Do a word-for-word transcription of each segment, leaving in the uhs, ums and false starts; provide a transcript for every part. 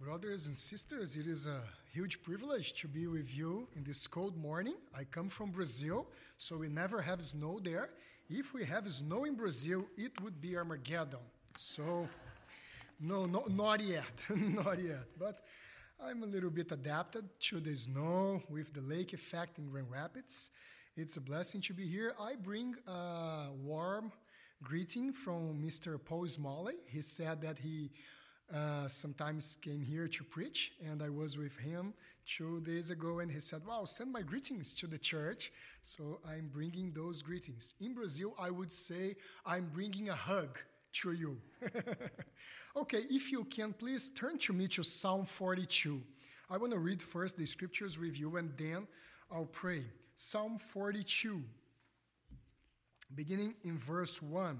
Brothers and sisters, it is a huge privilege to be with you in this cold morning. I come from Brazil, so we never have snow there. If we have snow in Brazil, it would be Armageddon. So, no, no not yet, not yet. But I'm a little bit adapted to the snow with the lake effect in Grand Rapids. It's a blessing to be here. I bring a warm greeting from Mister Paul Smalley. He said that he Uh, sometimes came here to preach, and I was with him two days ago, and he said, wow, send my greetings to the church. So I'm bringing those greetings. In Brazil, I would say I'm bringing a hug to you. Okay, if you can, please turn to me to Psalm forty-two. I want to read first the scriptures with you, and then I'll pray. Psalm forty-two, beginning in verse one.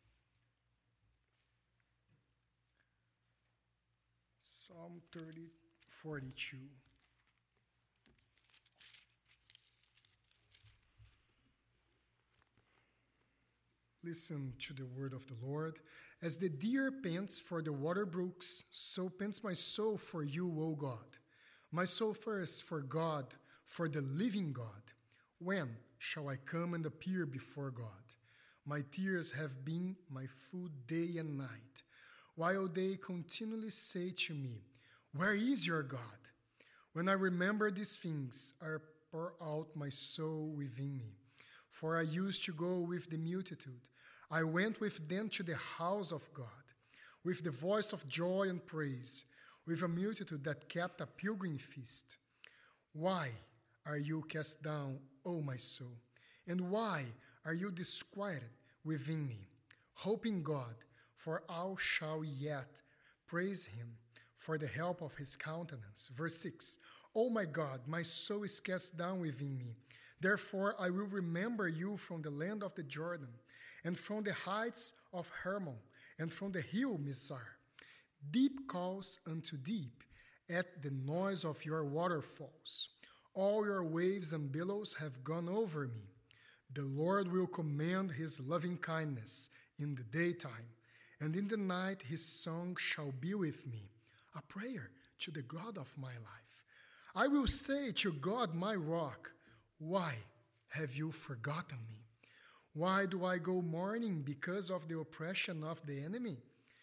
Psalm thirty, forty-two. Listen to the word of the Lord. As the deer pants for the water brooks, so pants my soul for you, O God. My soul thirsts for God, for the living God. When shall I come and appear before God? My tears have been my food day and night, while they continually say to me, where is your God? When I remember these things, I pour out my soul within me. For I used to go with the multitude. I went with them to the house of God, with the voice of joy and praise, with a multitude that kept a pilgrim feast. Why are you cast down, O my soul? And why are you disquieted within me? Hope in God, for I shall yet praise him for the help of his countenance. Verse six, O my God, my soul is cast down within me. Therefore I will remember you from the land of the Jordan, and from the heights of Hermon, and from the hill Mizar. Deep calls unto deep at the noise of your waterfalls. All your waves and billows have gone over me. The Lord will command his loving kindness in the daytime, and in the night his song shall be with me, a prayer to the God of my life. I will say to God, my rock, why have you forgotten me? Why do I go mourning because of the oppression of the enemy?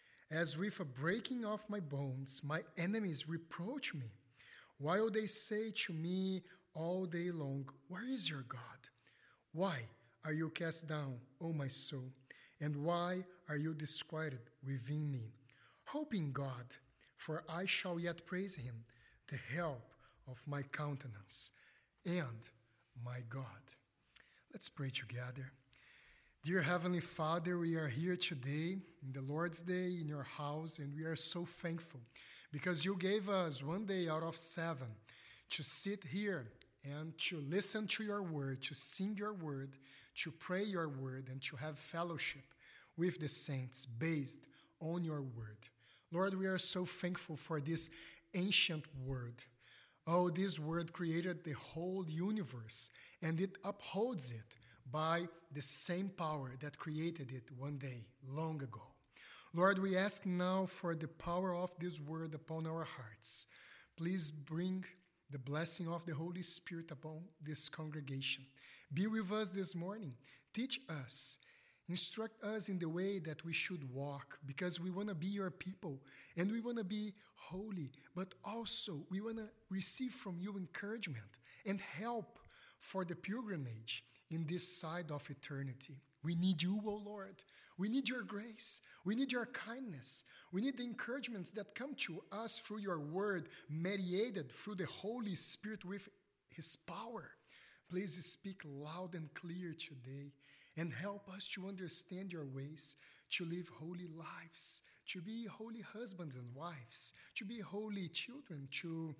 As with a breaking of my bones, my enemies reproach me, while they say to me all day long, where is your God? Why are you cast down, O my soul? And why are you disquieted within me? Hope in God, for I shall yet praise him, the help of my countenance and my God. Let's pray together. Dear Heavenly Father, we are here today in the Lord's Day in your house, and we are so thankful because you gave us one day out of seven to sit here and to listen to your word, to sing your word, to pray your word, and to have fellowship with the saints based on your word. Lord, we are so thankful for this ancient word. Oh, this word created the whole universe, and it upholds it by the same power that created it one day, long ago. Lord, we ask now for the power of this word upon our hearts. Please bring the blessing of the Holy Spirit upon this congregation. Be with us this morning. Teach us. Instruct us in the way that we should walk, because we want to be your people and we want to be holy, but also we want to receive from you encouragement and help for the pilgrimage in this side of eternity. We need you, O Lord. We need your grace. We need your kindness. We need the encouragements that come to us through your word, mediated through the Holy Spirit with his power. Please speak loud and clear today, and help us to understand your ways, to live holy lives, to be holy husbands and wives, to be holy children, to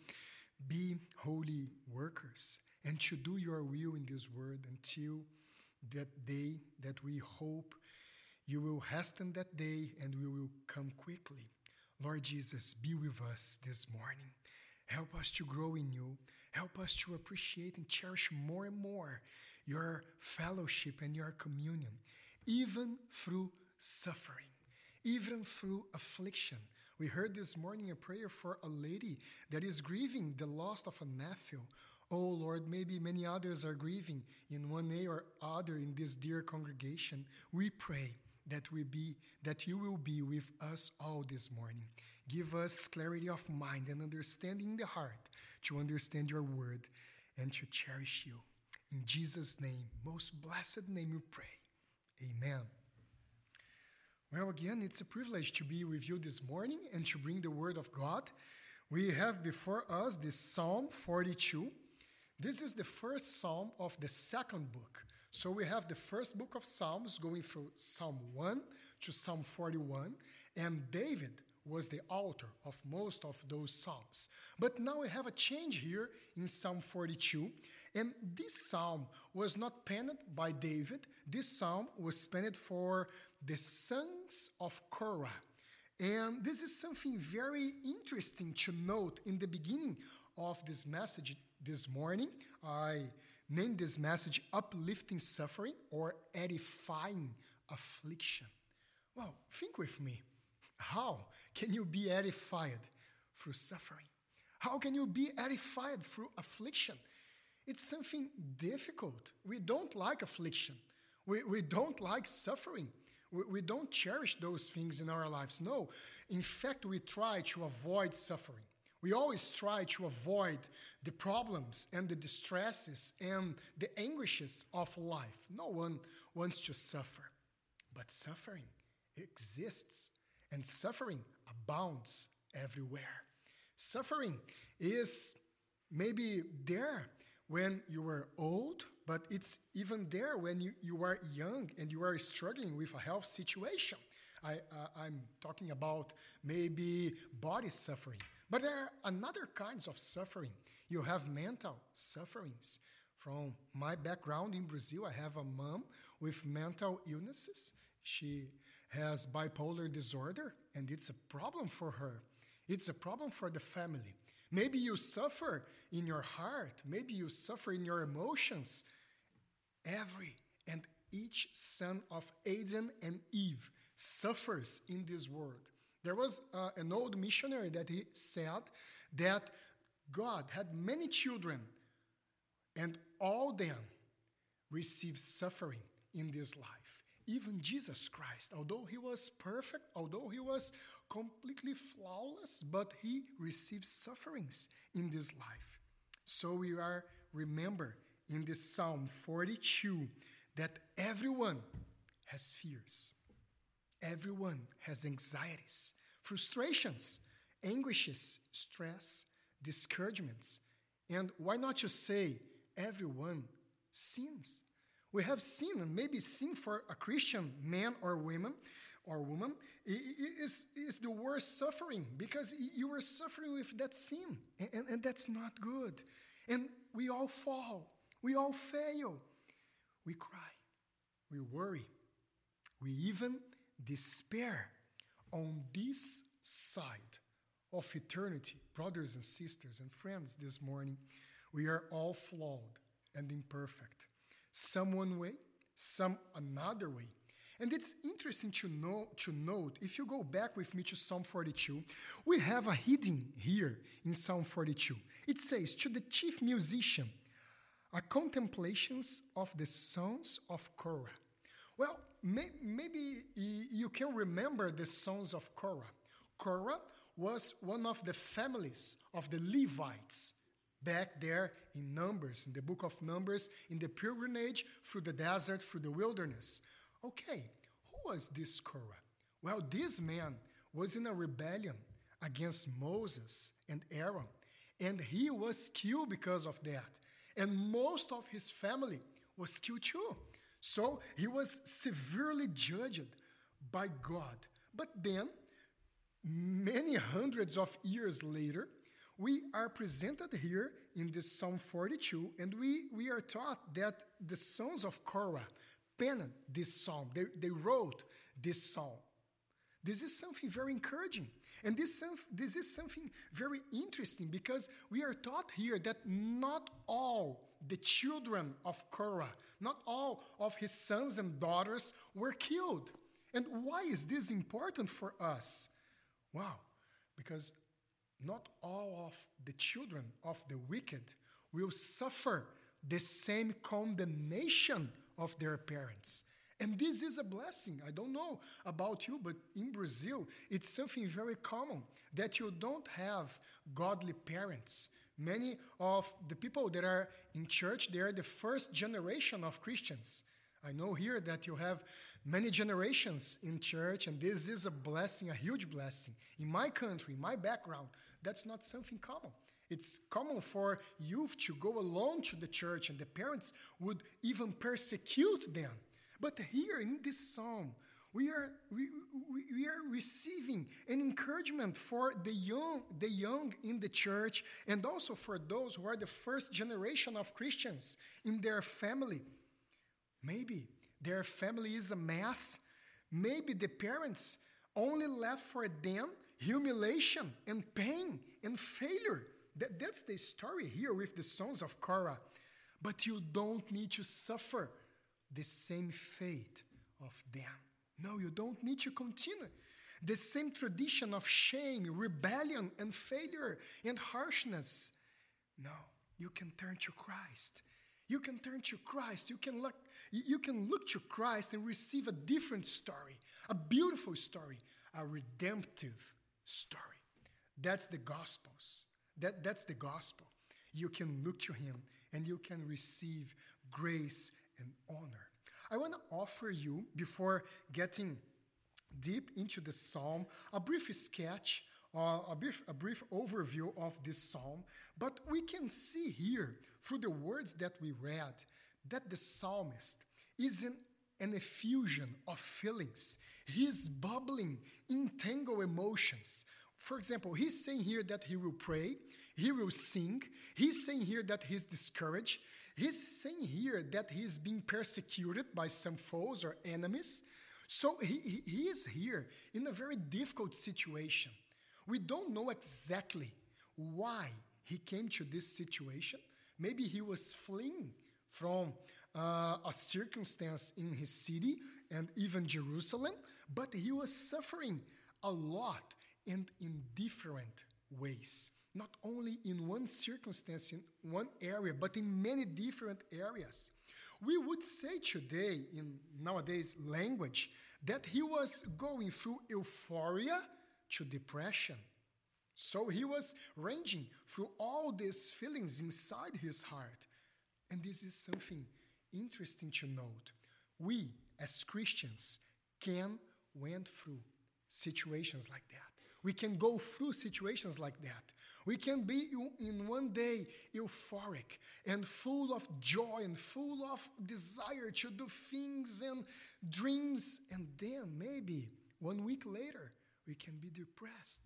be holy workers, and to do your will in this world until that day that we hope you will hasten that day and we will come quickly. Lord Jesus, be with us this morning. Help us to grow in you. Help us to appreciate and cherish more and more your fellowship and your communion, even through suffering, even through affliction. We heard this morning a prayer for a lady that is grieving the loss of a nephew. Oh Lord, maybe many others are grieving in one way or other in this dear congregation. We pray that we be that you will be with us all this morning. Give us clarity of mind and understanding in the heart to understand your word and to cherish you. In Jesus' name, most blessed name we pray. Amen. Well, again, it's a privilege to be with you this morning and to bring the word of God. We have before us this Psalm forty-two. This is the first psalm of the second book. So we have the first book of Psalms going through Psalm one to Psalm forty-one, and David was the author of most of those psalms. But now we have a change here in Psalm forty-two, and this psalm was not penned by David. This psalm was penned for the sons of Korah. And this is something very interesting to note in the beginning of this message this morning. I named this message Uplifting Suffering or Edifying Affliction. Well, think with me. How can you be edified through suffering? How can you be edified through affliction? It's something difficult. We don't like affliction. We, we don't like suffering. We, we don't cherish those things in our lives. No. In fact, we try to avoid suffering. We always try to avoid the problems and the distresses and the anguishes of life. No one wants to suffer. But suffering exists, and suffering abounds everywhere. Suffering is maybe there when you are old, but it's even there when you, you are young and you are struggling with a health situation. I, uh, I'm talking about maybe body suffering. But there are another kinds of suffering. You have mental sufferings. From my background in Brazil, I have a mom with mental illnesses. She has bipolar disorder, and it's a problem for her. It's a problem for the family. Maybe you suffer in your heart. Maybe you suffer in your emotions. Every and each son of Adam and Eve suffers in this world. There was uh, an old missionary that he said that God had many children, and all them received suffering in this life. Even Jesus Christ, although he was perfect, although he was completely flawless, but he received sufferings in this life. So we are, remember, in this Psalm forty-two, that everyone has fears. Everyone has anxieties, frustrations, anguishes, stress, discouragements. And why not just say, everyone sins? We have sin, and maybe sin for a Christian man or woman or woman is, is the worst suffering, because you are suffering with that sin, and, and that's not good. And we all fall. We all fail. We cry. We worry. We even despair on this side of eternity. Brothers and sisters and friends, this morning, we are all flawed and imperfect. Some one way, some another way. And it's interesting to know to note, if you go back with me to Psalm forty-two, we have a hidden here in Psalm forty-two. It says, to the chief musician, a contemplations of the sons of Korah. Well, may, maybe you can remember the sons of Korah. Korah was one of the families of the Levites back there in Numbers, in the book of Numbers, in the pilgrimage through the desert, through the wilderness. Okay, who was this Korah? Well, this man was in a rebellion against Moses and Aaron, and he was killed because of that. And most of his family was killed too. So he was severely judged by God. But then, many hundreds of years later, we are presented here in this Psalm forty-two, and we, we are taught that the sons of Korah penned this psalm. They, they wrote this psalm. This is something very encouraging. And this, this is something very interesting, because we are taught here that not all the children of Korah, not all of his sons and daughters were killed. And why is this important for us? Wow, because not all of the children of the wicked will suffer the same condemnation of their parents. And this is a blessing. I don't know about you, but in Brazil, it's something very common that you don't have godly parents. Many of the people that are in church, they are the first generation of Christians. I know here that you have many generations in church, and this is a blessing, a huge blessing. In my country, my background, that's not something common. It's common for youth to go alone to the church, and the parents would even persecute them. But here in this psalm, we are we, we, we are receiving an encouragement for the young, the young in the church, and also for those who are the first generation of Christians in their family. Maybe their family is a mess. Maybe the parents only left for them humiliation and pain and failure. That, that's the story here with the sons of Korah. But you don't need to suffer the same fate of them. No, you don't need to continue the same tradition of shame, rebellion, and failure and harshness. No, you can turn to Christ. You can turn to Christ. You can look, you can look to Christ and receive a different story, a beautiful story, a redemptive story. That's the Gospels. That, that's the gospel. You can look to him and you can receive grace and honor. I want to offer you, before getting deep into the psalm, a brief sketch, uh, a, brief, a brief overview of this psalm. But we can see here, through the words that we read, that the psalmist is in an effusion of feelings. He is bubbling, entangled emotions. For example, he's saying here that he will pray, he will sing. He's saying here that he's discouraged. He's saying here that he's being persecuted by some foes or enemies. So he, he is here in a very difficult situation. We don't know exactly why he came to this situation. Maybe he was fleeing from uh, a circumstance in his city and even Jerusalem, but he was suffering a lot and in different ways. Not only in one circumstance, in one area, but in many different areas. We would say today, in nowadays language, that he was going through euphoria to depression. So he was ranging through all these feelings inside his heart. And this is something interesting to note. We, as Christians, can went through situations like that. We can go through situations like that. We can be in one day euphoric and full of joy and full of desire to do things and dreams. And then maybe one week later, we can be depressed.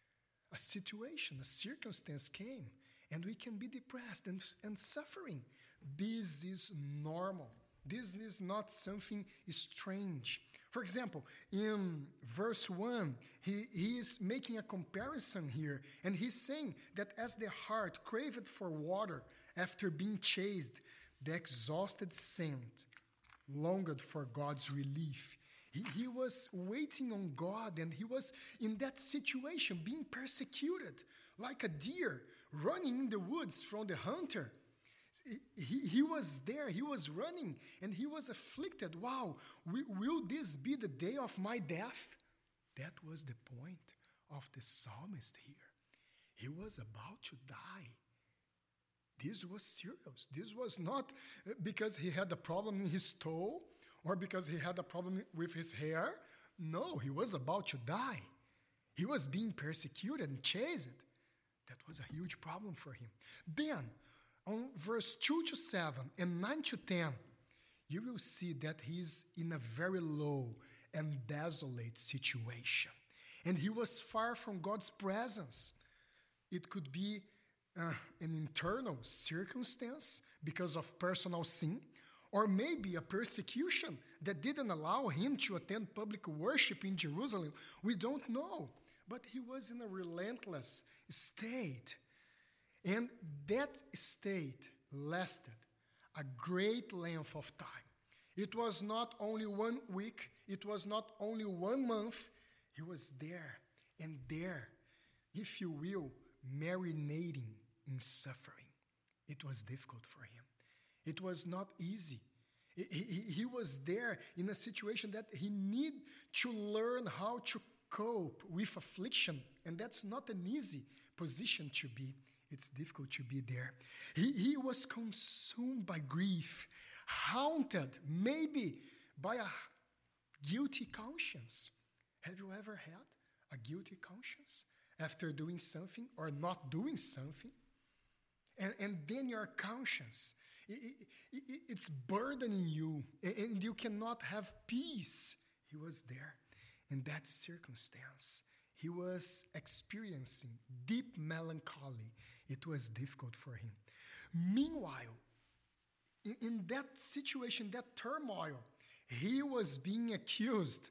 A situation, a circumstance came, and we can be depressed and, and suffering. This is normal. This is not something strange. For example, in verse one, he, he is making a comparison here, and he's saying that as the heart craved for water after being chased, the exhausted saint longed for God's relief. He, he was waiting on God, and he was in that situation, being persecuted, like a deer running in the woods from the hunter. He, he was there, he was running, and he was afflicted. Wow, will this be the day of my death? That was the point of the psalmist here. He was about to die. This was serious. This was not because he had a problem in his toe or because he had a problem with his hair. No, he was about to die. He was being persecuted and chased. That was a huge problem for him. Then, on verse two to seven and nine to ten, you will see that he's in a very low and desolate situation. And he was far from God's presence. It could be uh, an internal circumstance because of personal sin, or maybe a persecution that didn't allow him to attend public worship in Jerusalem. We don't know. But he was in a relentless state. And that state lasted a great length of time. It was not only one week, it was not only one month. He was there and there, if you will, marinating in suffering. It was difficult for him. It was not easy. He, he, he was there in a situation that he need to learn how to cope with affliction, and that's not an easy position to be. It's difficult to be there. He, he was consumed by grief, haunted maybe by a guilty conscience. Have you ever had a guilty conscience after doing something or not doing something? And, and then your conscience, it, it, it, it's burdening you, and you cannot have peace. He was there in that circumstance. He was experiencing deep melancholy. It was difficult for him. Meanwhile, in, in that situation, that turmoil, he was being accused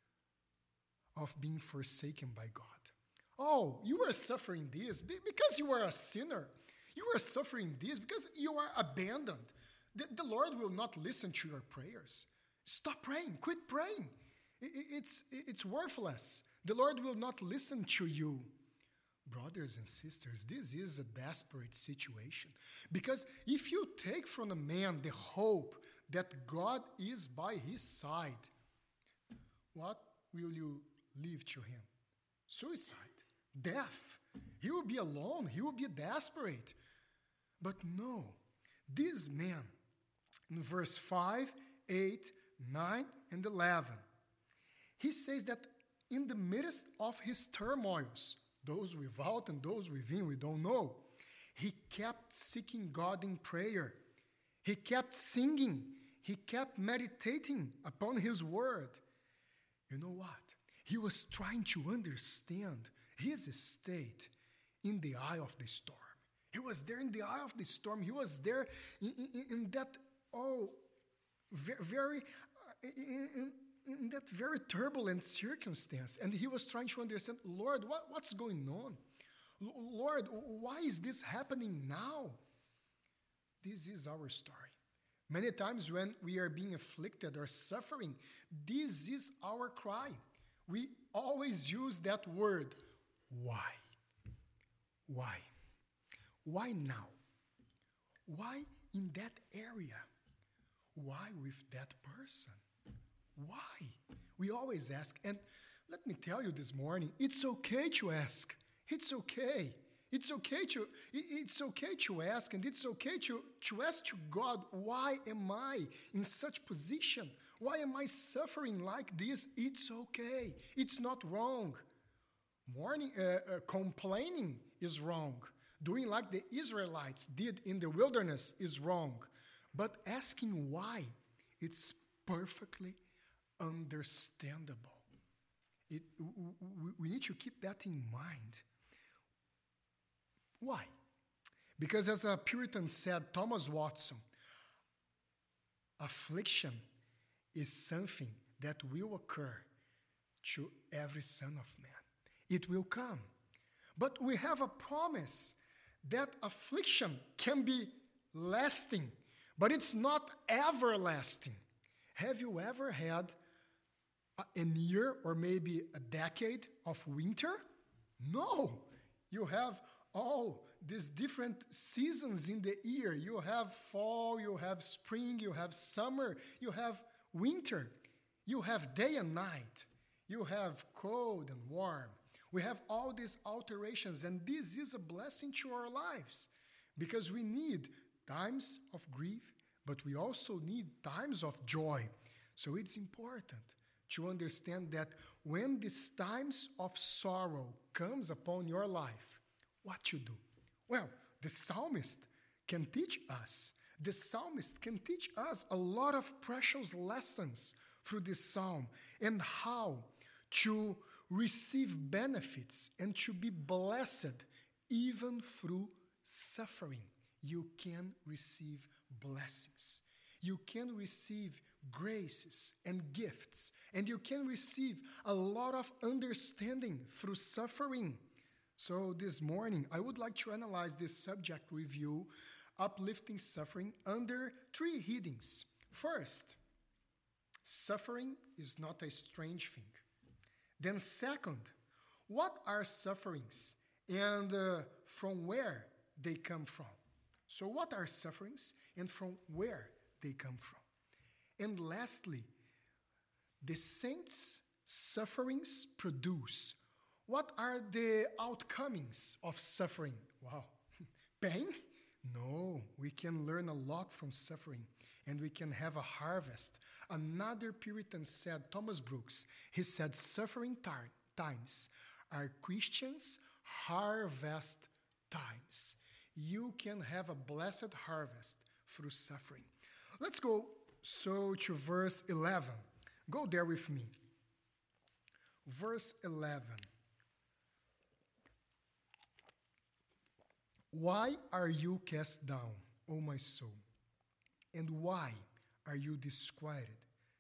of being forsaken by God. Oh, you are suffering this because you are a sinner. You are suffering this because you are abandoned. The, the Lord will not listen to your prayers. Stop praying. Quit praying. It, it, it's, it's worthless. The Lord will not listen to you. Brothers and sisters, this is a desperate situation. Because if you take from a man the hope that God is by his side, what will you leave to him? Suicide, death. He will be alone. He will be desperate. But no, this man, in verse five, eight, nine, and eleven, he says that in the midst of his turmoils, those without and those within, we don't know, he kept seeking God in prayer. He kept singing. He kept meditating upon his word. You know what? He was trying to understand his state in the eye of the storm. He was there in the eye of the storm. He was there in, in, in that, oh, very, uh, in, in that very turbulent circumstance. And he was trying to understand, Lord, what, what's going on? L- Lord, why is this happening now? This is our story. Many times when we are being afflicted or suffering, this is our cry. We always use that word, why? Why? Why now? Why in that area? Why with that person? Why? We always ask. And let me tell you this morning, it's okay to ask. It's okay. It's okay to it's okay to ask, and it's okay to, to ask to God, why am I in such position? Why am I suffering like this? It's okay. It's not wrong. Mourning, uh, uh, complaining is wrong. Doing like the Israelites did in the wilderness is wrong. But asking why, it's perfectly understandable. It, we, we need to keep that in mind. Why? Because as a Puritan said, Thomas Watson, affliction is something that will occur to every son of man. It will come. But we have a promise that affliction can be lasting, but it's not everlasting. Have you ever had a, a year or maybe a decade of winter? No. You have all these different seasons in the year. You have fall, you have spring, you have summer, you have winter. You have day and night. You have cold and warm. We have all these alterations, and this is a blessing to our lives because we need times of grief, but we also need times of joy. So it's important to understand that when these times of sorrow comes upon your life, what you do? Well, the psalmist can teach us. The psalmist can teach us a lot of precious lessons through this psalm and how to receive benefits and to be blessed even through suffering. You can receive blessings. You can receive graces and gifts, and you can receive a lot of understanding through suffering. So this morning, I would like to analyze this subject with you, uplifting suffering, under three headings. First, suffering is not a strange thing. Then second, what are sufferings and uh, from where they come from. So what are sufferings and from where they come from? And lastly, the saints' sufferings produce. What are the outcomings of suffering? Wow. Pain? No, we can learn a lot from suffering and we can have a harvest. Another Puritan said, Thomas Brooks, he said, suffering tar- times are Christians' harvest times. You can have a blessed harvest through suffering. Let's go so to verse eleven. Go there with me. Verse eleven. Why are you cast down, O my soul? And why are you disquieted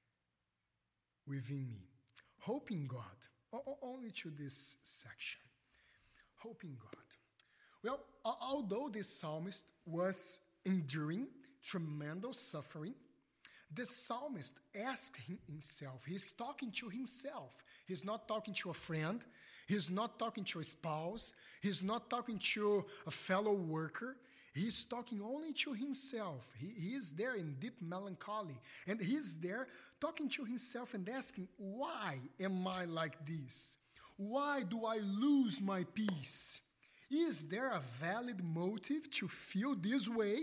within me? Hope in God. O- only to this section. Hope in God. Well, although this psalmist was enduring tremendous suffering, the psalmist asked himself, he's talking to himself. He's not talking to a friend. He's not talking to a spouse. He's not talking to a fellow worker. He's talking only to himself. He, he is there in deep melancholy. And he's there talking to himself and asking, why am I like this? Why do I lose my peace? Is there a valid motive to feel this way?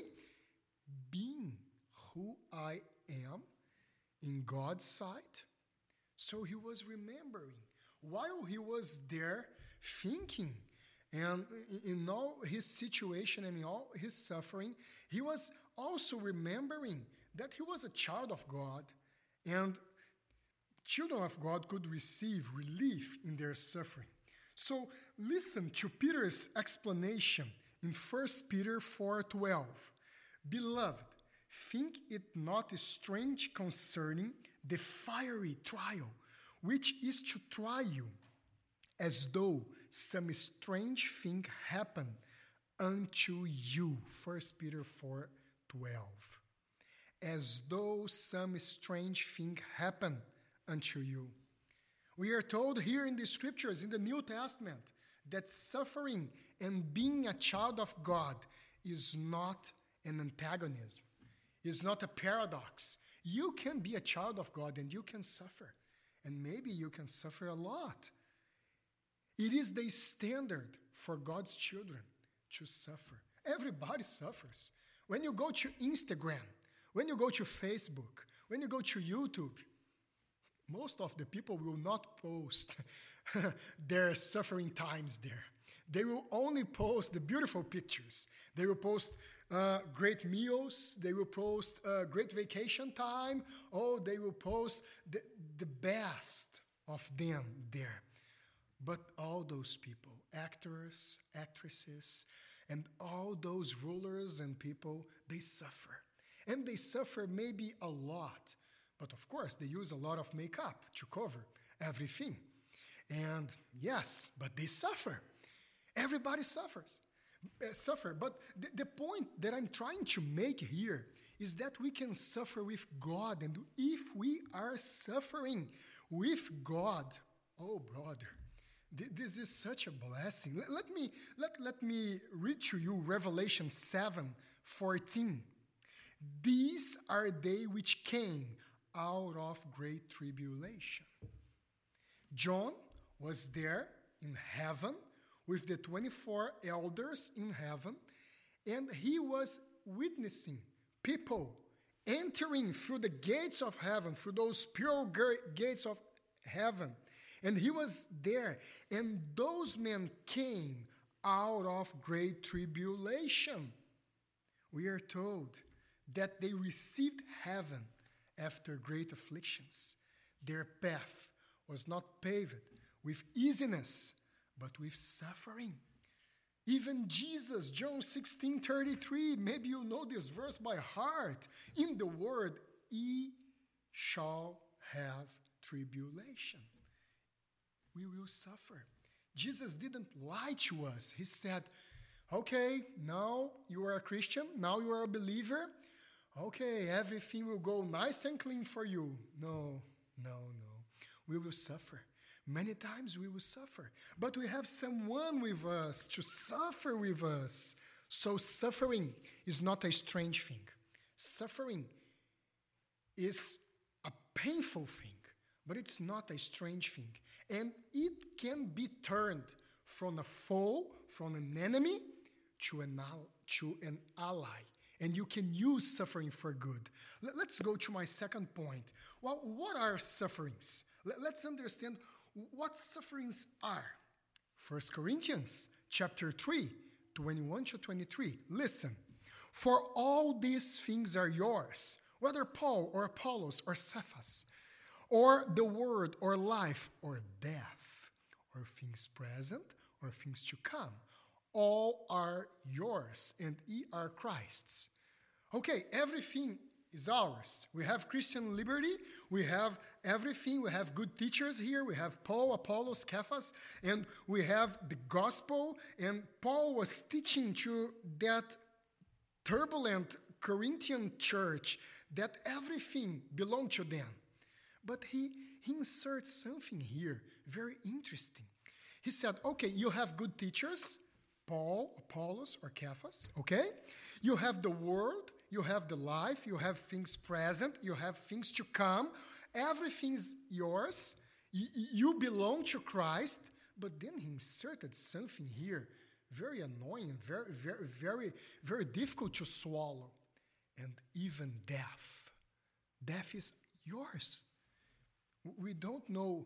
Being who I am in God's sight? So he was remembering. While he was there thinking, and in all his situation and in all his suffering, he was also remembering that he was a child of God, and children of God could receive relief in their suffering. So listen to Peter's explanation in First Peter four twelve. Beloved, think it not strange concerning the fiery trial, which is to try you, as though some strange thing happened unto you. First Peter four twelve. As though some strange thing happened unto you. We are told here in the scriptures, in the New Testament, that suffering and being a child of God is not an antagonism, is not a paradox. You can be a child of God and you can suffer. And maybe you can suffer a lot. It is the standard for God's children to suffer. Everybody suffers. When you go to Instagram, when you go to Facebook, when you go to YouTube, most of the people will not post their suffering times there. They will only post the beautiful pictures. They will post uh, great meals. They will post uh, great vacation time. Oh, they will post the, the best of them there. But all those people, actors, actresses, and all those rulers and people, they suffer. And they suffer maybe a lot. But of course, they use a lot of makeup to cover everything. And yes, but they suffer. Everybody suffers. Uh, suffer. But the, the point that I'm trying to make here is that we can suffer with God. And if we are suffering with God, oh brother, th- this is such a blessing. Let, let me let, let me read to you Revelation seven fourteen. These are they which came out of great tribulation. John was there in heaven with the twenty-four elders in heaven, and he was witnessing people entering through the gates of heaven, through those pure gates of heaven. And he was there, and those men came out of great tribulation. We are told that they received heaven after great afflictions. Their path was not paved with easiness, but with suffering. Even Jesus, John sixteen thirty-three, maybe you know this verse by heart. In the word, ye shall have tribulation. We will suffer. Jesus didn't lie to us. He said, okay, now you are a Christian, now you are a believer. Okay, everything will go nice and clean for you. No, no, no. We will suffer. Many times we will suffer, but we have someone with us to suffer with us. So suffering is not a strange thing. Suffering is a painful thing, but it's not a strange thing. And it can be turned from a foe, from an enemy, to an, al- to an ally. And you can use suffering for good. Let- Let's go to my second point. Well, what are sufferings? Let- Let's understand what sufferings are. First Corinthians chapter three, twenty-one to twenty-three. Listen. For all these things are yours, whether Paul or Apollos or Cephas, or the word or life or death, or things present or things to come. All are yours, and ye are Christ's. Okay, everything is ours. We have Christian liberty. We have everything. We have good teachers here. We have Paul, Apollos, Cephas, and we have the gospel. And Paul was teaching to that turbulent Corinthian church that everything belonged to them. But he, he inserts something here very interesting. He said, okay, you have good teachers, Paul, Apollos, or Cephas, okay? You have the world, you have the life, you have things present, you have things to come. Everything's yours. Y- you belong to Christ. But then he inserted something here very annoying, very, very, very, very difficult to swallow. And even death. Death is yours. We don't know,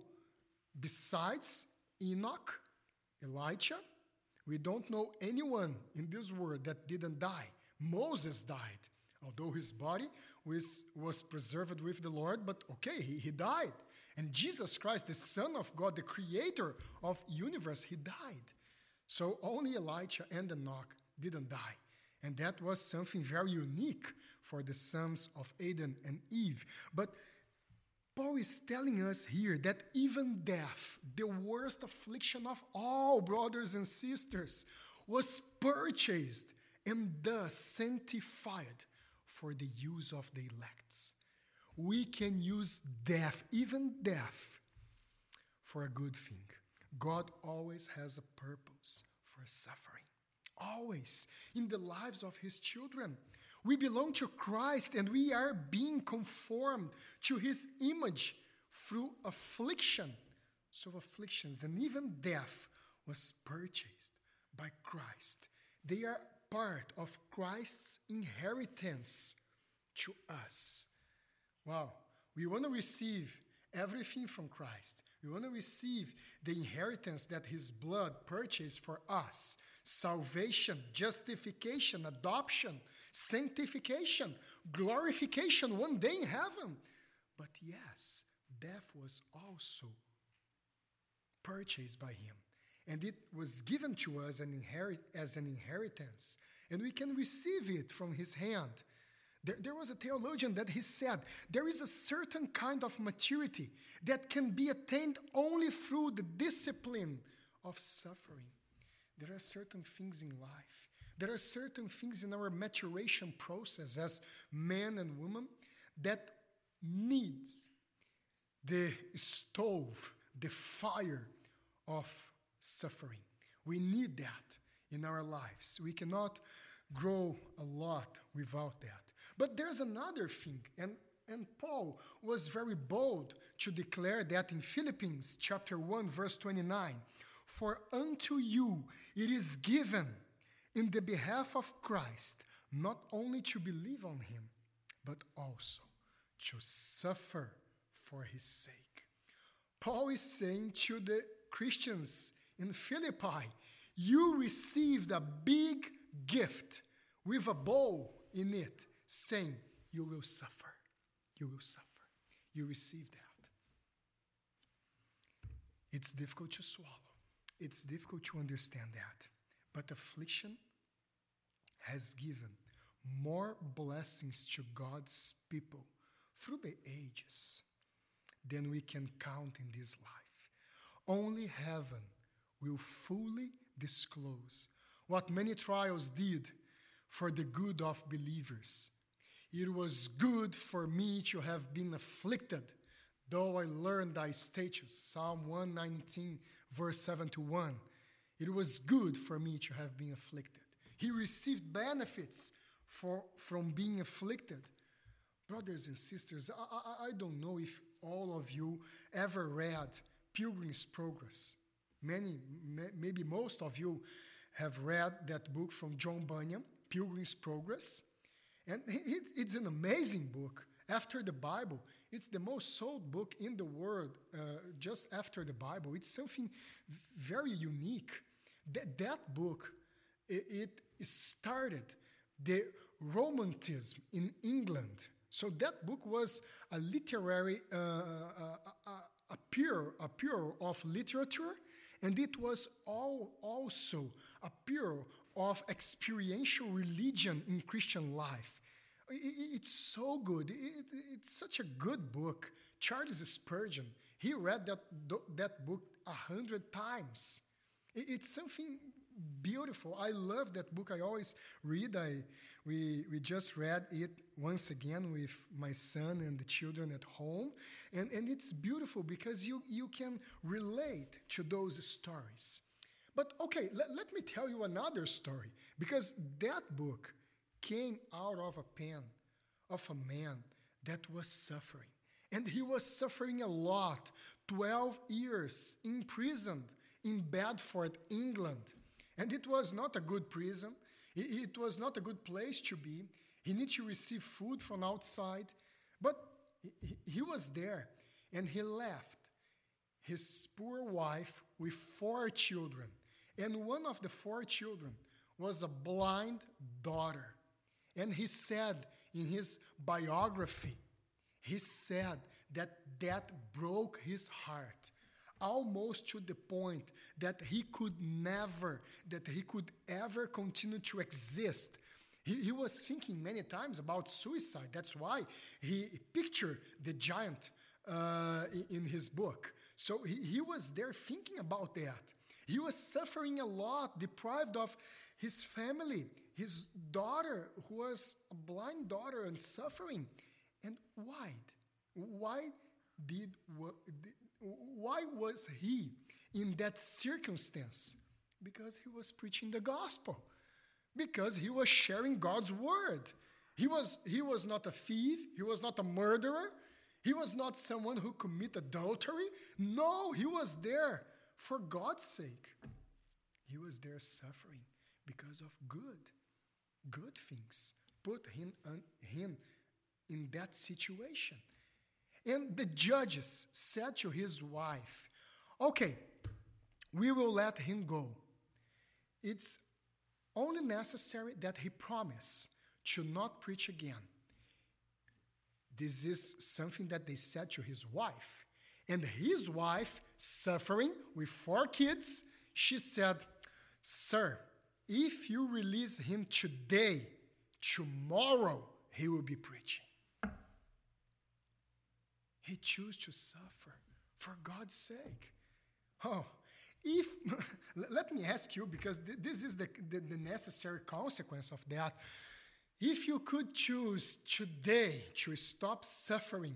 besides Enoch, Elijah, we don't know anyone in this world that didn't die. Moses died, although his body was, was preserved with the Lord, but okay, he, he died. And Jesus Christ, the Son of God, the creator of the universe, he died. So only Elijah and Enoch didn't die. And that was something very unique for the sons of Adam and Eve. But Paul is telling us here that even death, the worst affliction of all brothers and sisters, was purchased and thus sanctified for the use of the elects. We can use death, even death, for a good thing. God always has a purpose for suffering. Always. In the lives of his children. We belong to Christ and we are being conformed to his image through affliction. So afflictions and even death was purchased by Christ. They are part of Christ's inheritance to us. Wow. We want to receive everything from Christ. We want to receive the inheritance that his blood purchased for us. Salvation, justification, adoption, sanctification, glorification one day in heaven. But yes, death was also purchased by him. And it was given to us an inherit, as an inheritance. And we can receive it from his hand. There, there was a theologian that he said, there is a certain kind of maturity that can be attained only through the discipline of suffering. There are certain things in life. There are certain things in our maturation process as men and women that needs the stove, the fire of suffering. We need that in our lives. We cannot grow a lot without that. But there's another thing, and, and Paul was very bold to declare that in Philippians chapter one, verse twenty-nine. For unto you it is given in the behalf of Christ, not only to believe on him, but also to suffer for his sake. Paul is saying to the Christians in Philippi, you received a big gift with a bowl in it, saying, you will suffer. You will suffer. You receive that. It's difficult to swallow. It's difficult to understand that. But affliction has given more blessings to God's people through the ages than we can count in this life. Only heaven will fully disclose what many trials did for the good of believers. It was good for me to have been afflicted, Though I learned thy statutes, Psalm one nineteen, verse seven to one. It was good for me to have been afflicted. He received benefits for, from being afflicted. Brothers and sisters, I, I, I don't know if all of you ever read Pilgrim's Progress. Many, maybe most of you have read that book from John Bunyan, Pilgrim's Progress. And it, it's an amazing book. After the Bible, it's the most sold book in the world, uh, just after the Bible. It's something very unique. That, that book, it, it started the Romanticism in England. So that book was a literary, uh, a, a, a peer, a peer of literature, and it was all also a peer of experiential religion in Christian life. It's so good. It, it's such a good book. Charles Spurgeon, he read that, that book a hundred times. It's something beautiful. I love that book. I always read. I we we just read it once again with my son and the children at home, and and it's beautiful because you you can relate to those stories. But okay, let, let me tell you another story, because that book came out of a pen of a man that was suffering, and he was suffering a lot. Twelve years imprisoned in Bedford, England. And it was not a good prison. It, it was not a good place to be. He needed to receive food from outside. But he, he was there, and he left his poor wife with four children. And one of the four children was a blind daughter. And he said in his biography, he said that that broke his heart. Almost to the point that he could never, that he could ever continue to exist. He, he was thinking many times about suicide. That's why he pictured the giant uh, in, in his book. So he, he was there thinking about that. He was suffering a lot, deprived of his family, his daughter, who was a blind daughter, and suffering. And why? Why did... did Why was he in that circumstance? Because he was preaching the gospel. Because he was sharing God's word. He was, he was not a thief. He was not a murderer. He was not someone who committed adultery. No, he was there for God's sake. He was there suffering because of good, good things. Put him, him in that situation. And the judges said to his wife, okay, we will let him go. It's only necessary that he promise to not preach again. This is something that they said to his wife. And his wife, suffering with four kids, she said, sir, if you release him today, tomorrow he will be preaching. He chose to suffer for God's sake. Oh, if, let me ask you, because th- this is the, the, the necessary consequence of that. If you could choose today to stop suffering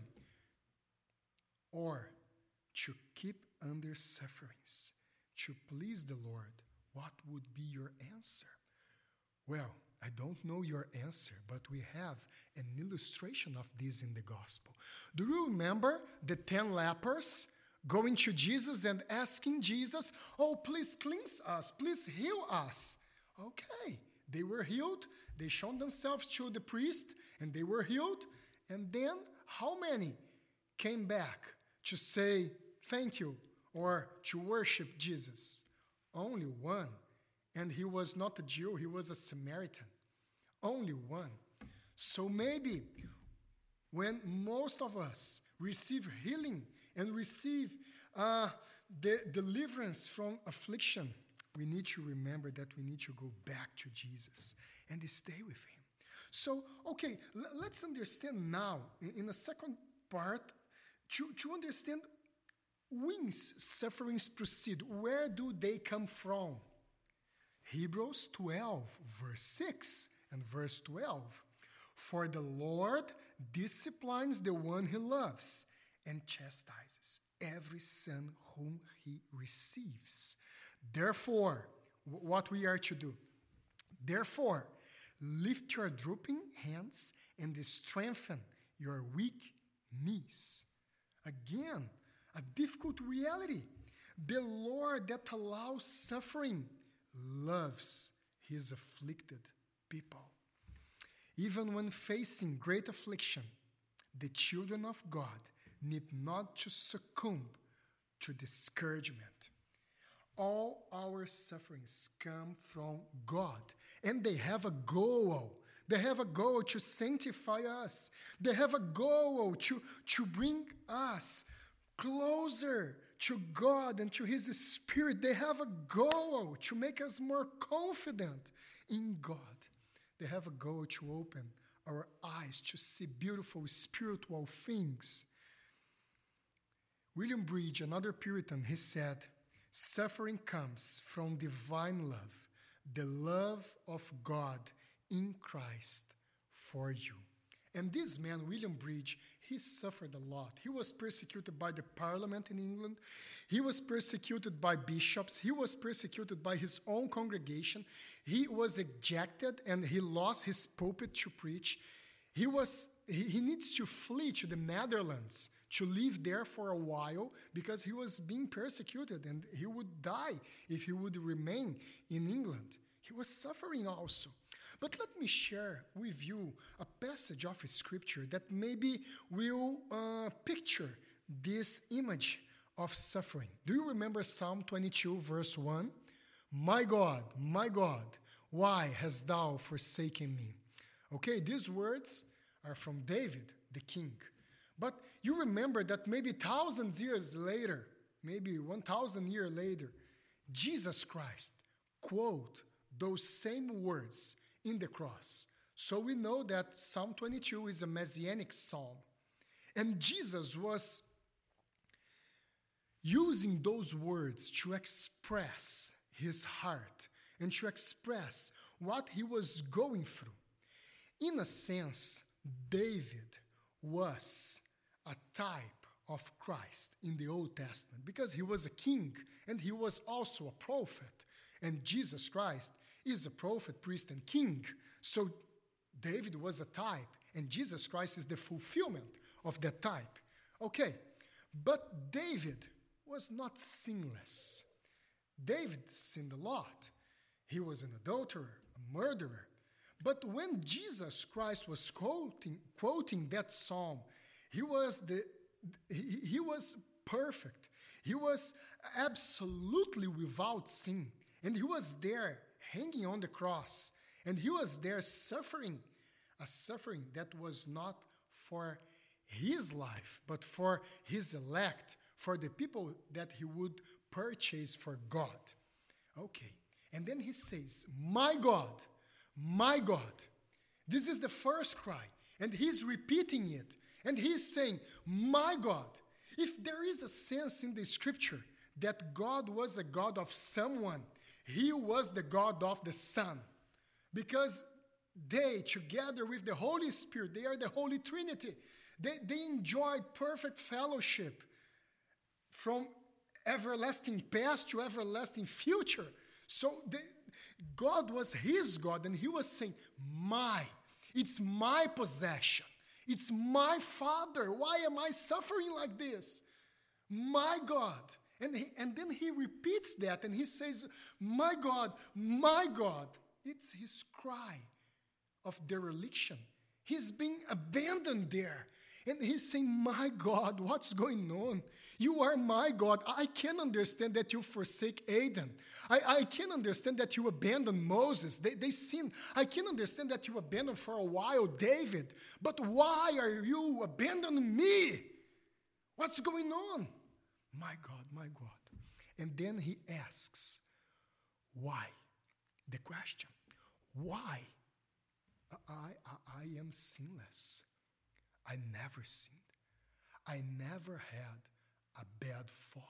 or to keep under sufferings, to please the Lord, what would be your answer? Well, I don't know your answer, but we have an illustration of this in the gospel. Do you remember the ten lepers going to Jesus and asking Jesus, oh, please cleanse us, please heal us? Okay, they were healed. They showed themselves to the priest, and they were healed. And then how many came back to say thank you or to worship Jesus? Only one. And he was not a Jew, he was a Samaritan. Only one. So maybe when most of us receive healing and receive uh, the deliverance from affliction, we need to remember that we need to go back to Jesus and stay with him. So, okay, l- let's understand now, in, in the second part, to, to understand whence sufferings proceed. Where do they come from? Hebrews twelve, verse six and verse twelve. For the Lord disciplines the one he loves, and chastises every son whom he receives. Therefore, what we are to do? Therefore, lift your drooping hands and strengthen your weak knees. Again, a difficult reality. The Lord that allows suffering loves his afflicted people. Even when facing great affliction, the children of God need not to succumb to discouragement. All our sufferings come from God, and they have a goal. They have a goal to sanctify us. They have a goal to, to bring us closer to God and to his Spirit. They have a goal to make us more confident in God. They have a goal to open our eyes to see beautiful spiritual things. William Bridge, another Puritan, he said, suffering comes from divine love, the love of God in Christ for you. And this man, William Bridge, he suffered a lot. He was persecuted by the parliament in England. He was persecuted by bishops. He was persecuted by his own congregation. He was ejected and he lost his pulpit to preach. He was he, he needs to flee to the Netherlands to live there for a while because he was being persecuted and he would die if he would remain in England. He was suffering also. But let me share with you a passage of scripture that maybe will uh, picture this image of suffering. Do you remember Psalm twenty-two, verse one? My God, my God, why hast thou forsaken me? Okay, these words are from David, the king. But you remember that maybe thousands years later, maybe one thousand years later, Jesus Christ quote those same words in the cross. So we know that Psalm twenty-two is a messianic psalm. And Jesus was using those words to express his heart and to express what he was going through. In a sense, David was a type of Christ in the Old Testament because he was a king and he was also a prophet. And Jesus Christ is a prophet, priest, and king. So David was a type, and Jesus Christ is the fulfillment of that type. Okay, but David was not sinless. David sinned a lot. He was an adulterer, a murderer. But when Jesus Christ was quoting, quoting that psalm, he was the he, he was perfect. He was absolutely without sin. And he was there hanging on the cross. And he was there suffering, a suffering that was not for his life, but for his elect, for the people that he would purchase for God. Okay. And then he says, my God, my God. This is the first cry. And he's repeating it. And he's saying, my God. If there is a sense in the scripture that God was a God of someone, he was the God of the Son. Because they, together with the Holy Spirit, they are the Holy Trinity. They, they enjoyed perfect fellowship from everlasting past to everlasting future. So they, God was his God, and he was saying, my, it's my possession. It's my Father. Why am I suffering like this? My God. And, he, and then he repeats that, and he says, my God, my God. It's his cry of dereliction. He's being abandoned there. And he's saying, my God, what's going on? You are my God. I can understand that you forsake Adam. I, I can understand that you abandoned Moses. They, they sinned. I can understand that you abandoned for a while David. But why are you abandoning me? What's going on? My God, my God. And then he asks, why? The question, why? I, I, I am sinless. I never sinned. I never had a bad thought.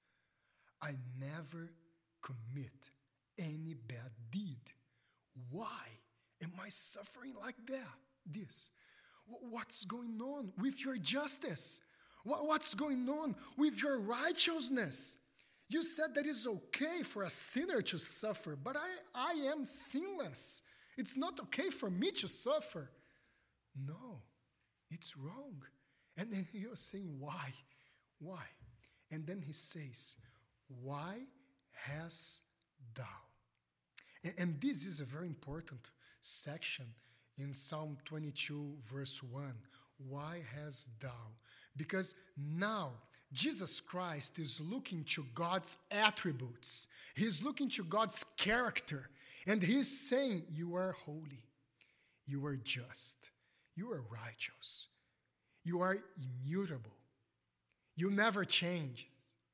I never commit any bad deed. Why am I suffering like that? This. What's going on with your justice? What's going on with your righteousness? You said that it's okay for a sinner to suffer, but I, I am sinless. It's not okay for me to suffer. No, it's wrong. And then you're saying, why? Why? And then he says, why hast thou? And, and this is a very important section in Psalm twenty-two, verse one. Why hast thou? Because now Jesus Christ is looking to God's attributes. He's looking to God's character. And he's saying, you are holy. You are just. You are righteous. You are immutable. You never change.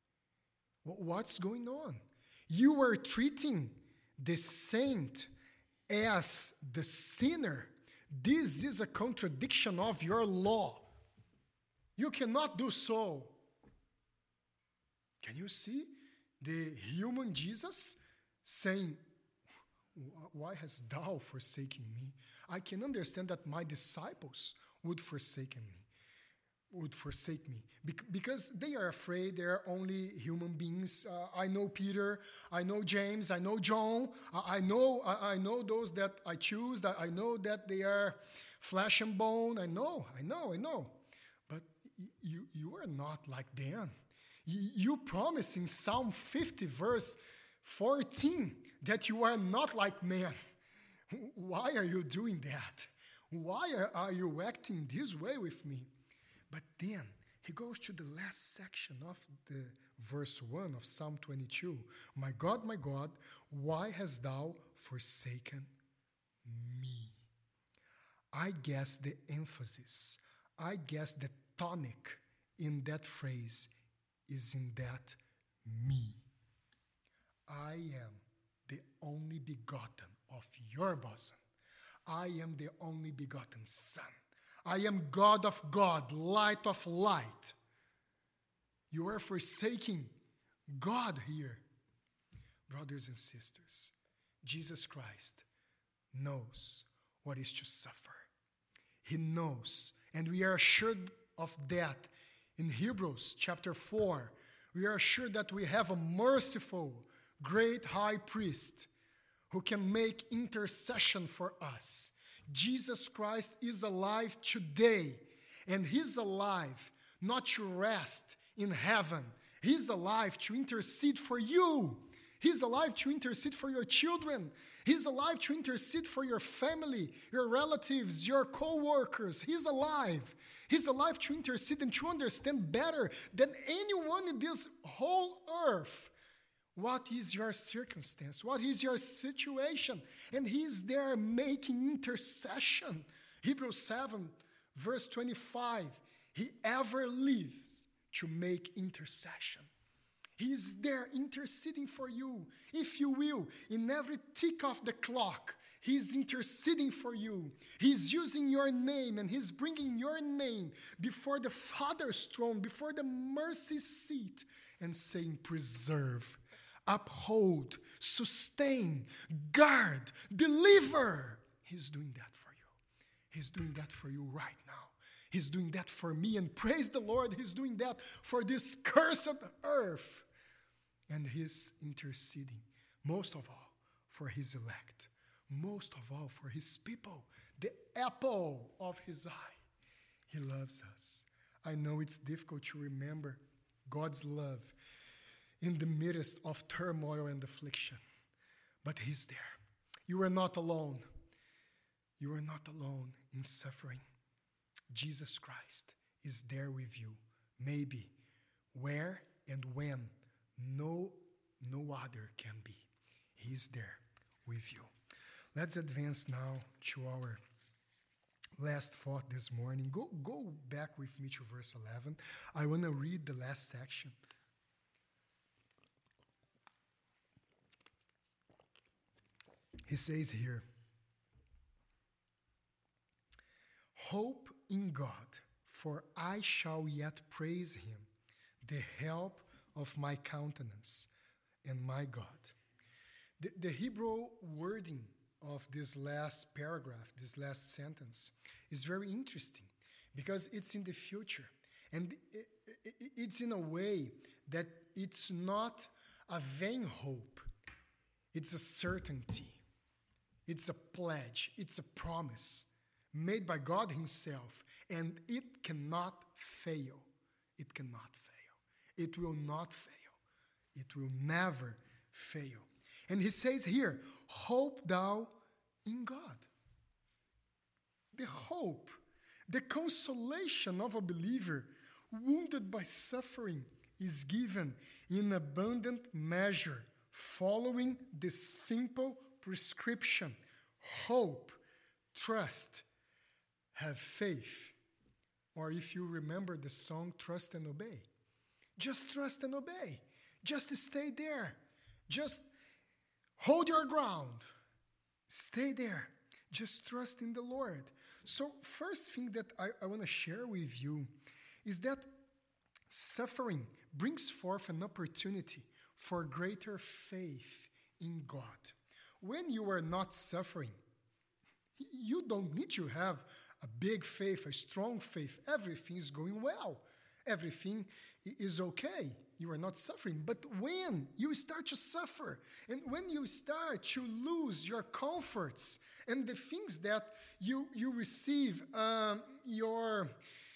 What's going on? You are treating the saint as the sinner. This is a contradiction of your law. You cannot do so. Can you see the human Jesus saying, why hast thou forsaken me? I can understand that my disciples would forsake me, would forsake me, because they are afraid. They are only human beings. Uh, I know Peter, I know James, I know John, I, I know I, I know those that I choose, that I know that they are flesh and bone. I know, I know, I know. But you, you are not like them. You promise in Psalm fifty, verse fourteen, that you are not like man. Why are you doing that? Why are, are you acting this way with me? But then he goes to the last section of the verse one of Psalm twenty-two. My God, my God, why hast thou forsaken me? I guess the emphasis, I guess the tonic in that phrase is in that me. I am the only begotten of your bosom. I am the only begotten Son. I am God of God, light of light. You are forsaking God here. Brothers and sisters, Jesus Christ knows what is to suffer. He knows, and we are assured of that. In Hebrews chapter four, we are sure that we have a merciful, great high priest who can make intercession for us. Jesus Christ is alive today, and he's alive not to rest in heaven. He's alive to intercede for you. He's alive to intercede for your children. He's alive to intercede for your family, your relatives, your co-workers. He's alive. He's alive to intercede and to understand better than anyone in this whole earth what is your circumstance, what is your situation. And he's there making intercession. Hebrews seven, verse twenty-five, he ever lives to make intercession. He is there interceding for you, if you will, in every tick of the clock. He's interceding for you. He's using your name, and he's bringing your name before the Father's throne, before the mercy seat, and saying, preserve, uphold, sustain, guard, deliver. He's doing that for you. He's doing that for you right now. He's doing that for me, and praise the Lord, he's doing that for this cursed earth. And he's interceding, most of all, for his elect, most of all, for his people, the apple of his eye. He loves us. I know it's difficult to remember God's love in the midst of turmoil and affliction, but he's there. You are not alone. You are not alone in suffering. Jesus Christ is there with you. Maybe where and when no, no other can be. He's there with you. Let's advance now to our last thought this morning. Go, go back with me to verse eleven. I want to read the last section. He says here, hope in God, for I shall yet praise him, the help of my countenance and my God. The, the Hebrew wording of this last paragraph, this last sentence, is very interesting because it's in the future. And it's in a way that it's not a vain hope. It's a certainty. It's a pledge. It's a promise made by God himself. And it cannot fail. It cannot fail. It will not fail. It will never fail. And he says here, hope thou in God. The hope, the consolation of a believer wounded by suffering is given in abundant measure, following the simple prescription: hope, trust, have faith. Or if you remember the song, Trust and Obey. Just trust and obey. Just stay there. Just hold your ground. Stay there. Just trust in the Lord. So first thing that I, I want to share with you is that suffering brings forth an opportunity for greater faith in God. When you are not suffering, you don't need to have a big faith, a strong faith. Everything is going well. Everything is okay. You are not suffering. But when you start to suffer, and when you start to lose your comforts and the things that you you receive, um, your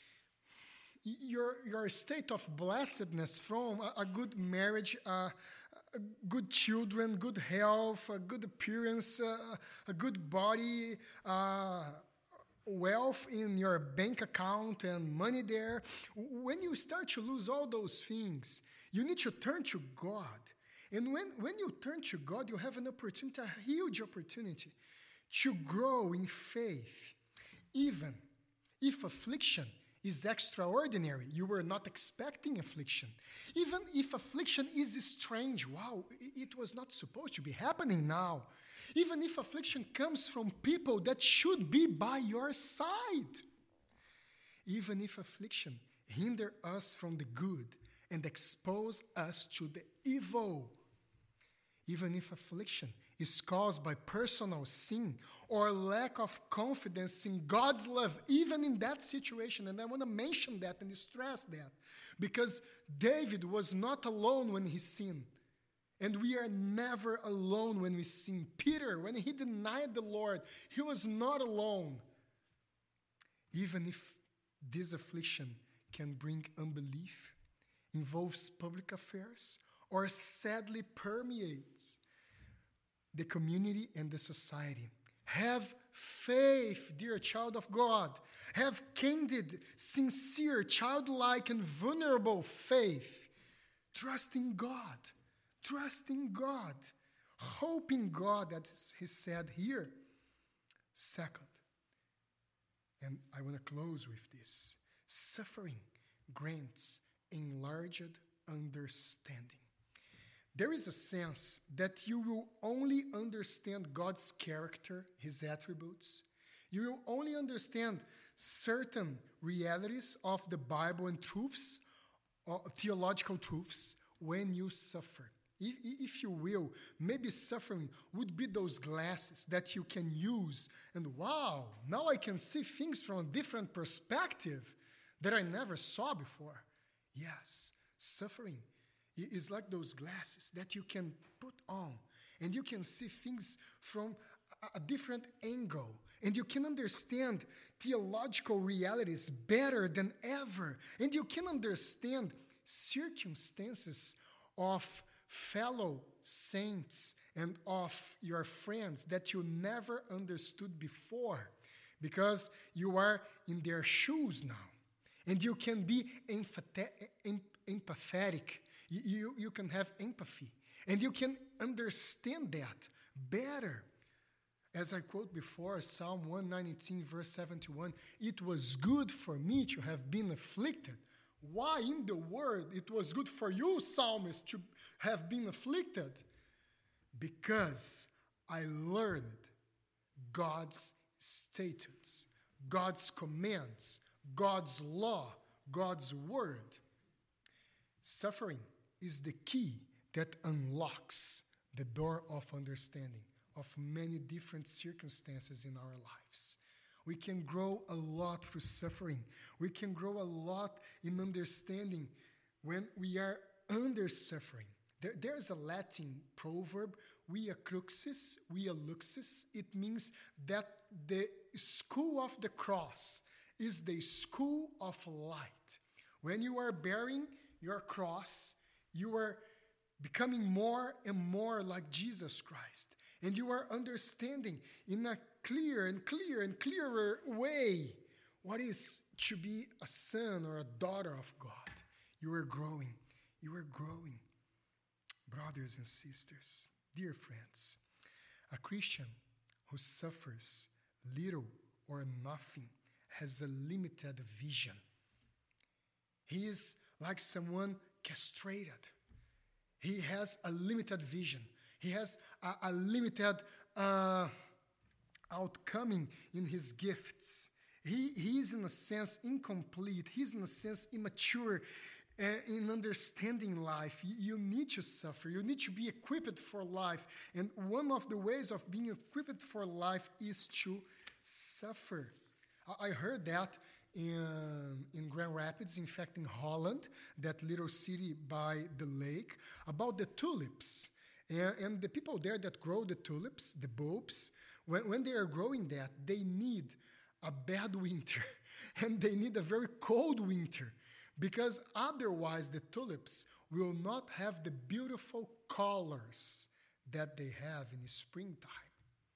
your your state of blessedness from a, a good marriage, uh, a good children, good health, a good appearance, uh, a good body, uh, wealth in your bank account and money there. When you start to lose all those things, you need to turn to God. And when, when you turn to God, you have an opportunity, a huge opportunity, to grow in faith. Even if affliction is extraordinary, you were not expecting affliction. Even if affliction is strange, wow, it was not supposed to be happening now. Even if affliction comes from people that should be by your side. Even if affliction hinder us from the good and expose us to the evil. Even if affliction is caused by personal sin or lack of confidence in God's love, even in that situation. And I want to mention that and stress that, because David was not alone when he sinned. And we are never alone when we sin. Peter, when he denied the Lord, he was not alone. Even if this affliction can bring unbelief, involves public affairs, or sadly permeates the community and the society. Have faith, dear child of God. Have candid, sincere, childlike, and vulnerable faith. Trust in God. Trust in God. Hope in God, as he said here. Second, and I want to close with this, suffering grants enlarged understanding. There is a sense that you will only understand God's character, his attributes. You will only understand certain realities of the Bible and truths, uh, theological truths, when you suffer. If, if you will, maybe suffering would be those glasses that you can use, and wow, now I can see things from a different perspective that I never saw before. Yes, suffering is like those glasses that you can put on, and you can see things from a different angle, and you can understand theological realities better than ever, and you can understand circumstances of fellow saints and of your friends that you never understood before, because you are in their shoes now, and you can be empathetic. You, you can have empathy, and you can understand that better. As I quote before, Psalm one nineteen, verse seventy-one, it was good for me to have been afflicted. Why in the world it was good for you, psalmist, to have been afflicted? Because I learned God's statutes, God's commands, God's law, God's word. Suffering is the key that unlocks the door of understanding of many different circumstances in our lives. We can grow a lot through suffering. We can grow a lot in understanding when we are under suffering. There, there's a Latin proverb, via crucis, via luxus. It means that the school of the cross is the school of light. When you are bearing your cross, you are becoming more and more like Jesus Christ. And you are understanding in a clear and clear and clearer way what is to be a son or a daughter of God. You are growing. You are growing. Brothers and sisters, dear friends, a Christian who suffers little or nothing has a limited vision. He is like someone castrated. He has a limited vision. He has a, a limited uh, outcoming in his gifts. He, he is in a sense incomplete. He is in a sense immature uh, in understanding life. You, you need to suffer. You need to be equipped for life. And one of the ways of being equipped for life is to suffer. I, I heard that in, in Grand Rapids, in fact in Holland, that little city by the lake, about the tulips. And, and the people there that grow the tulips, the bulbs, when, when they are growing that, they need a bad winter and they need a very cold winter, because otherwise the tulips will not have the beautiful colors that they have in the springtime.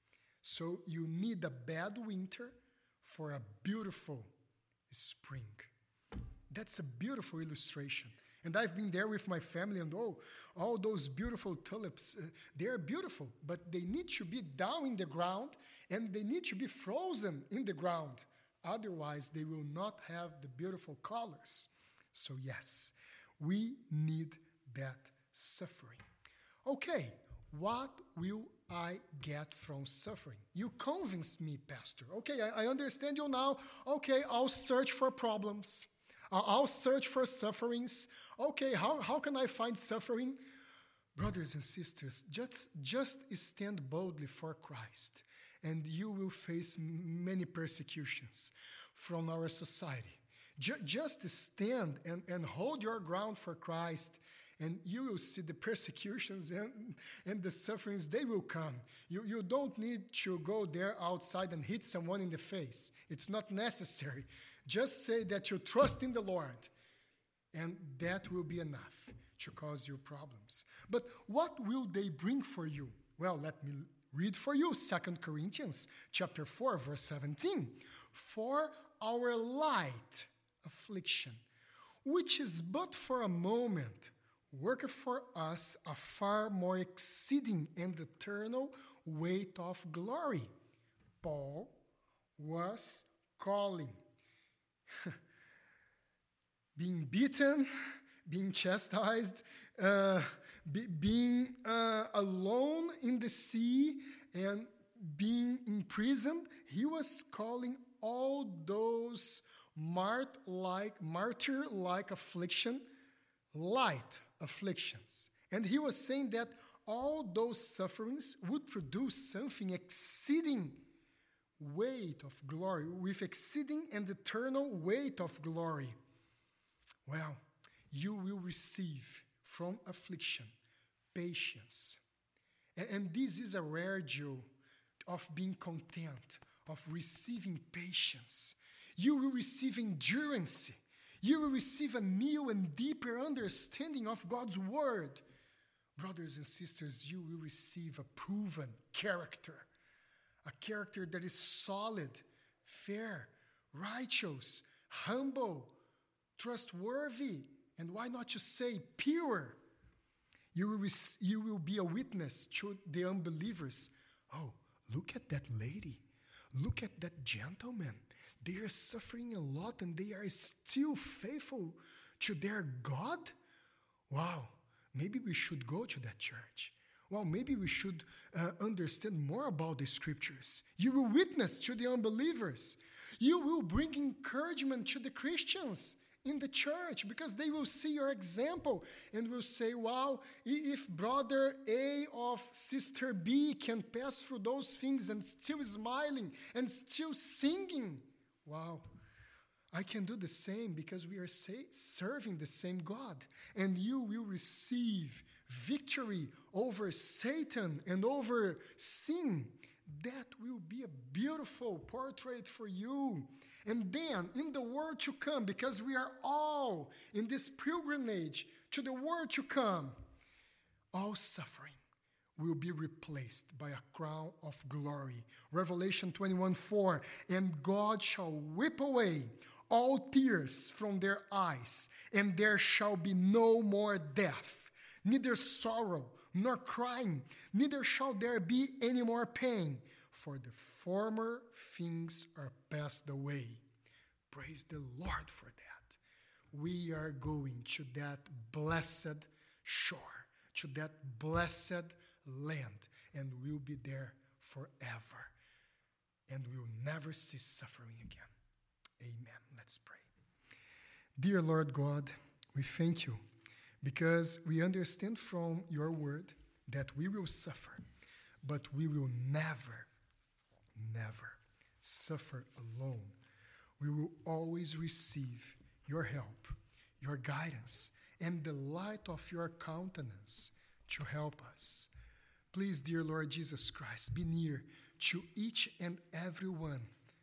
So you need a bad winter for a beautiful spring. That's a beautiful illustration. And I've been there with my family, and oh, all those beautiful tulips, uh, they're beautiful, but they need to be down in the ground, and they need to be frozen in the ground. Otherwise, they will not have the beautiful colors. So yes, we need that suffering. Okay, what will I get from suffering? You convinced me, Pastor. Okay, I, I understand you now. Okay, I'll search for problems. I'll search for sufferings. Okay, how, how can I find suffering? Brothers and sisters, just, just stand boldly for Christ, and you will face many persecutions from our society. Ju- just stand and, and hold your ground for Christ, and you will see the persecutions and, and the sufferings, they will come. You, you don't need to go there outside and hit someone in the face. It's not necessary. Just say that you trust in the Lord, and that will be enough to cause you problems. But what will they bring for you? Well, let me read for you Second Corinthians chapter four, verse seventeen. For our light affliction, which is but for a moment, worketh for us a far more exceeding and eternal weight of glory. Paul was calling. Being beaten, being chastised, uh, be, being uh, alone in the sea, and being imprisoned, he was calling all those mart-like, martyr-like affliction, light afflictions. And he was saying that all those sufferings would produce something exceeding weight of glory, with exceeding and eternal weight of glory. Well, you will receive from affliction patience. And, and this is a rare joy of being content, of receiving patience. You will receive endurance. You will receive a new and deeper understanding of God's word. Brothers and sisters, you will receive a proven character. A character that is solid, fair, righteous, humble, trustworthy, and why not to say pure? You will, res- you will be a witness to the unbelievers. Oh, look at that lady. Look at that gentleman. They are suffering a lot and they are still faithful to their God. Wow, maybe we should go to that church. Well, maybe we should uh, understand more about the scriptures. You will witness to the unbelievers. You will bring encouragement to the Christians. in the church, because they will see your example and will say, wow, if brother A of sister B can pass through those things and still smiling and still singing, wow, I can do the same, because we are say, serving the same God. And you will receive victory over Satan and over sin. That will be a beautiful portrait for you. And then, in the world to come, because we are all in this pilgrimage to the world to come, all suffering will be replaced by a crown of glory. Revelation twenty-one four, and God shall wipe away all tears from their eyes, and there shall be no more death, neither sorrow nor crying, neither shall there be any more pain, for the former things are passed away. Praise the Lord for that. We are going to that blessed shore, to that blessed land, and we'll be there forever. And we'll never cease suffering again. Amen. Let's pray. Dear Lord God, we thank you, because we understand from your word that we will suffer, but we will never, never suffer alone. We will always receive your help, your guidance, and the light of your countenance to help us. Please, dear Lord Jesus Christ, be near to each and every one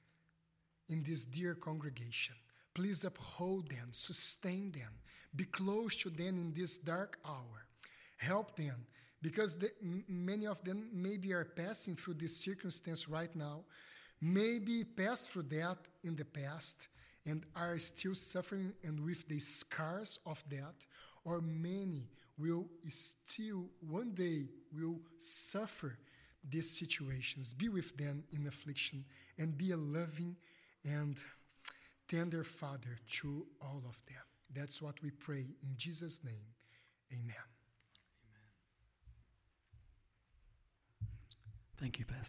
in this dear congregation. Please uphold them, sustain them, be close to them in this dark hour. Help them, because the, m- many of them maybe are passing through this circumstance right now, maybe passed through that in the past and are still suffering and with the scars of that, or many will still one day will suffer these situations. Be with them in affliction, and be a loving and tender Father to all of them. That's what we pray in Jesus' name. Amen. Thank you, Pastor.